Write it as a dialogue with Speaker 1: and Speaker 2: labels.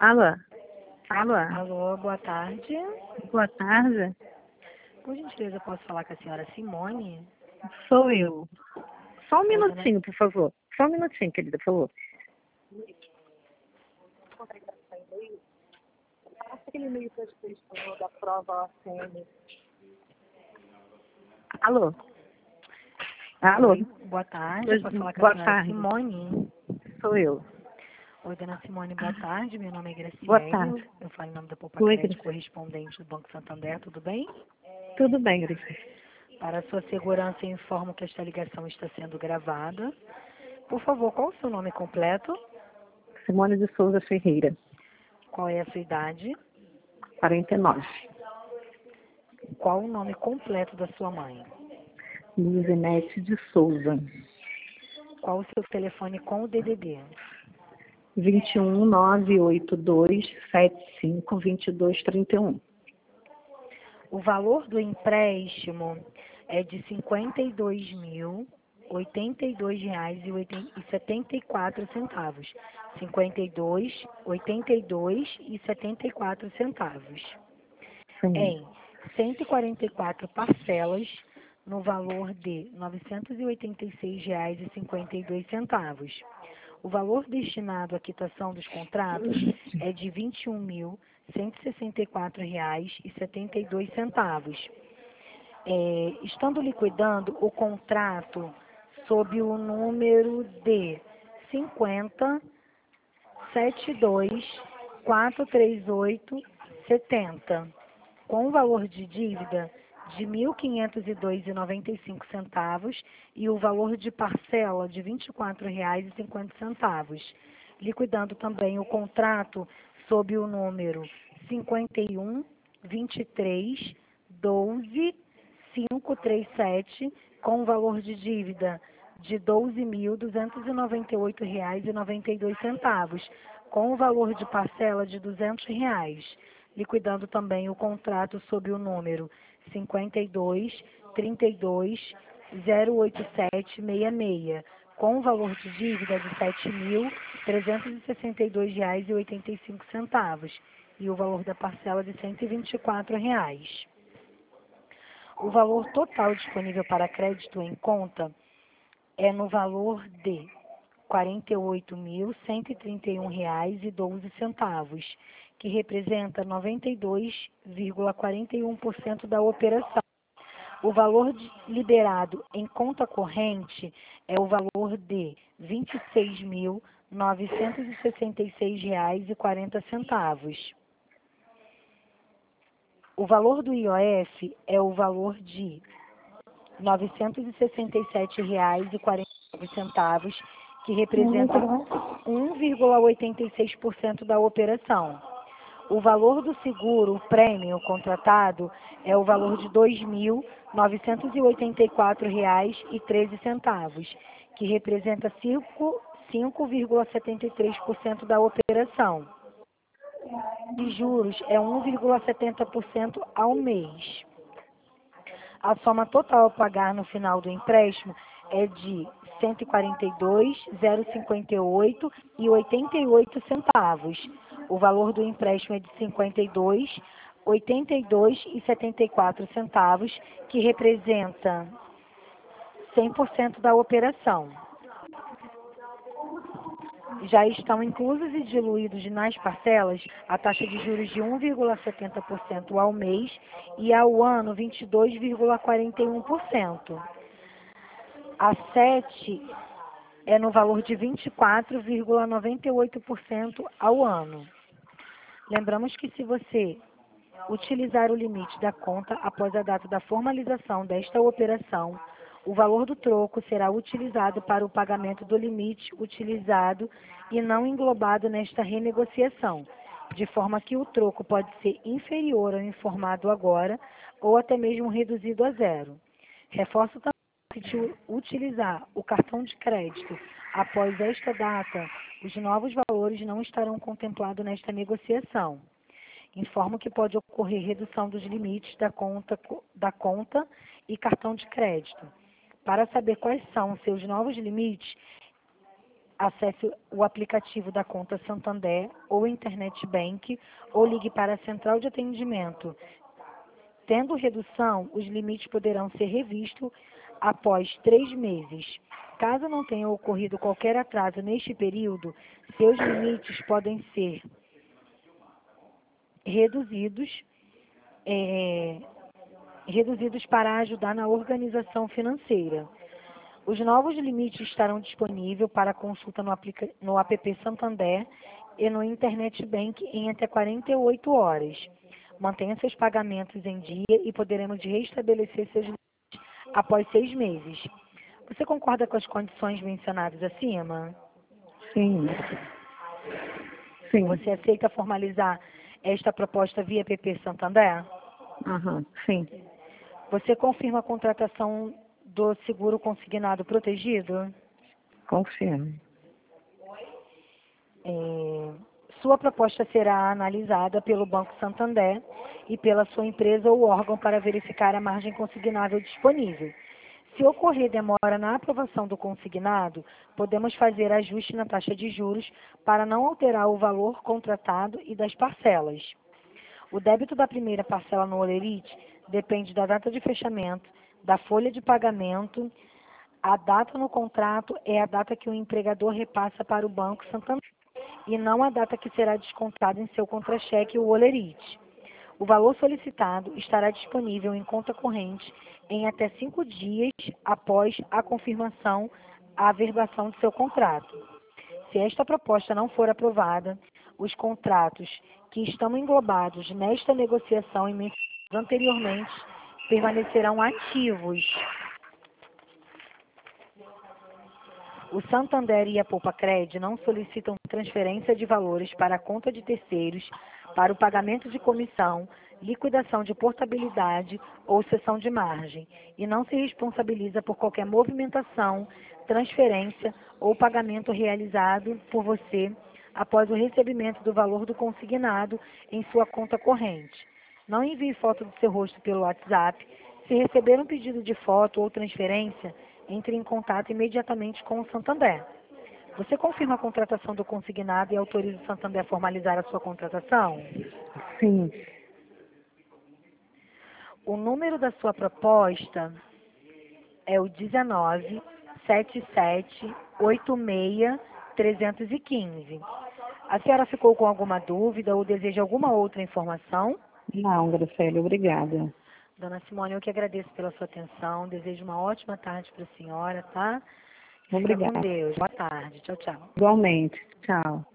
Speaker 1: Alô? Alô?
Speaker 2: Alô, boa tarde.
Speaker 1: Boa tarde.
Speaker 2: Por gentileza, posso falar com a senhora Simone?
Speaker 1: Sou eu. Só um
Speaker 2: Oi, dona...
Speaker 1: minutinho, por favor. Só um minutinho, querida, por favor. Aquele e-mail que você falou da prova ACM. Alô? Alô?
Speaker 2: Oi, boa tarde. Posso falar com a
Speaker 1: Boa
Speaker 2: senhora
Speaker 1: tarde.
Speaker 2: Simone?
Speaker 1: Sou eu.
Speaker 2: Oi, dona Simone, boa tarde. Meu nome é
Speaker 1: Boa
Speaker 2: Graciele.
Speaker 1: tarde.
Speaker 2: Eu falo em nome da Poupa
Speaker 1: Oi,
Speaker 2: Crédito,
Speaker 1: querida.
Speaker 2: correspondente do Banco Santander, tudo bem?
Speaker 1: Tudo bem, Graciele.
Speaker 2: Para a sua segurança, eu informo que esta ligação está sendo gravada. Por favor, qual o seu nome completo?
Speaker 1: Simone de Souza Ferreira,
Speaker 2: Qual é a sua idade?
Speaker 1: 49.
Speaker 2: Qual o nome completo da sua mãe?
Speaker 1: Luzinete de Souza,
Speaker 2: Qual o seu telefone com o DDD?
Speaker 1: 21982752231.
Speaker 2: O valor do empréstimo é de R$ 52.082,74. 52.082,74.
Speaker 1: Sim.
Speaker 2: Em 144 parcelas no valor de R$ 986,52. O valor destinado à quitação dos contratos é de R$ 21.164,72. Estando liquidando o contrato sob o número de 50.72438,70, com o valor de dívida de R$ 1.502,95 e o valor de parcela de R$ 24,50, liquidando também o contrato sob o número 51.23.12.537, com o valor de dívida de R$ 12.298,92, com o valor de parcela de R$ 200, liquidando também o contrato sob o número 52.32.087.66, com o valor de dívida de R$ 7.362,85 e o valor da parcela de R$ 124. O valor total disponível para crédito em conta é no valor de R$ 48.131,12, que representa 92,41% da operação. O valor liberado em conta corrente é o valor de R$ 26.966,40. O valor do IOF é o valor de R$ 967,49, que representa 1,86% da operação. O valor do seguro prêmio contratado é o valor de R$ 2.984,13, que representa 5,73% da operação. De juros é 1,70% ao mês. A soma total a pagar no final do empréstimo é de R$ 142.058,88. O valor do empréstimo é de R$ 52.82,74, que representa 100% da operação. Já estão inclusos e diluídos nas parcelas a taxa de juros de 1,70% ao mês e ao ano 22,41%. A 7 é no valor de 24,98% ao ano. Lembramos que se você utilizar o limite da conta após a data da formalização desta operação, o valor do troco será utilizado para o pagamento do limite utilizado e não englobado nesta renegociação, de forma que o troco pode ser inferior ao informado agora ou até mesmo reduzido a zero. Reforço também que se utilizar o cartão de crédito após esta data, os novos valores não estarão contemplados nesta negociação. Informo que pode ocorrer redução dos limites da conta e cartão de crédito. Para saber quais são os seus novos limites, acesse o aplicativo da conta Santander ou Internet Bank ou ligue para a central de atendimento. Tendo redução, os limites poderão ser revistos após 3 meses. Caso não tenha ocorrido qualquer atraso neste período, seus limites podem ser reduzidos, reduzidos para ajudar na organização financeira. Os novos limites estarão disponíveis para consulta no app Santander e no Internet Bank em até 48 horas. Mantenha seus pagamentos em dia e poderemos restabelecer seus limites após 6 meses. Você concorda com as condições mencionadas acima?
Speaker 1: Sim. Sim.
Speaker 2: Você aceita formalizar esta proposta via app Santander?
Speaker 1: Aham. Sim.
Speaker 2: Você confirma a contratação do seguro consignado protegido?
Speaker 1: Confirme.
Speaker 2: Sua proposta será analisada pelo Banco Santander e pela sua empresa ou órgão para verificar a margem consignável disponível. Se ocorrer demora na aprovação do consignado, podemos fazer ajuste na taxa de juros para não alterar o valor contratado e das parcelas. O débito da primeira parcela no Olerite depende da data de fechamento, da folha de pagamento. A data no contrato é a data que o empregador repassa para o Banco Santander e não a data que será descontada em seu contra-cheque ou Olerite. O valor solicitado estará disponível em conta corrente em até 5 dias após a confirmação, a averbação de seu contrato. Se esta proposta não for aprovada, os contratos que estão englobados nesta negociação e mencionados anteriormente permanecerão ativos. O Santander e a Poupa-Cred não solicitam transferência de valores para a conta de terceiros para o pagamento de comissão, liquidação de portabilidade ou cessão de margem e não se responsabiliza por qualquer movimentação, transferência ou pagamento realizado por você após o recebimento do valor do consignado em sua conta corrente. Não envie foto do seu rosto pelo WhatsApp. Se receber um pedido de foto ou transferência, entre em contato imediatamente com o Santander. Você confirma a contratação do consignado e autoriza o Santander a formalizar a sua contratação?
Speaker 1: Sim.
Speaker 2: O número da sua proposta é o 197786-315. A senhora ficou com alguma dúvida ou deseja alguma outra informação?
Speaker 1: Não, Graceli, obrigada.
Speaker 2: Dona Simone, eu que agradeço pela sua atenção. Desejo uma ótima tarde para a senhora, tá? Fica com
Speaker 1: Obrigada.
Speaker 2: Deus. Boa tarde. Tchau, tchau.
Speaker 1: Igualmente. Tchau.